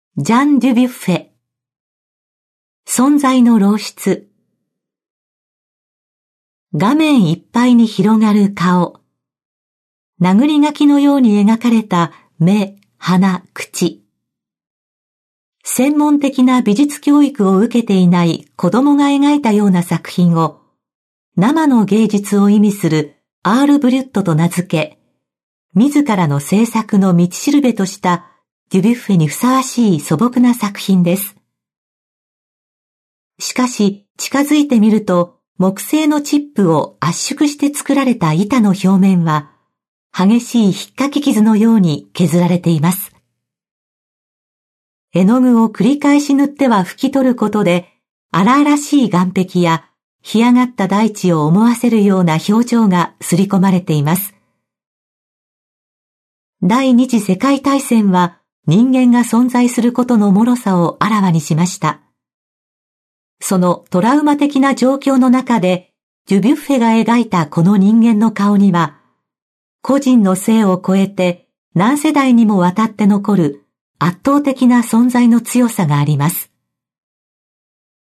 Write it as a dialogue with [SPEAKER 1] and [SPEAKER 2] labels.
[SPEAKER 1] ジャン・デュビュッフェ。存在の漏出。画面いっぱいに広がる顔。殴り書きのように描かれた目、鼻、口。専門的な美術教育を受けていない子供が描いたような作品を、生の芸術を意味するアール・ブリュットと名付け、自らの制作の道しるべとしたデュビュッフェにふさわしい素朴な作品です。しかし、近づいてみると、木製のチップを圧縮して作られた板の表面は、激しい引っかき傷のように削られています。絵の具を繰り返し塗っては拭き取ることで、荒々しい岩壁や干上がった大地を思わせるような表情が刷り込まれています。第二次世界大戦は人間が存在することの脆さをあらわにしました。そのトラウマ的な状況の中で、デュビュッフェが描いたこの人間の顔には、個人の性を超えて何世代にもわたって残る圧倒的な存在の強さがあります。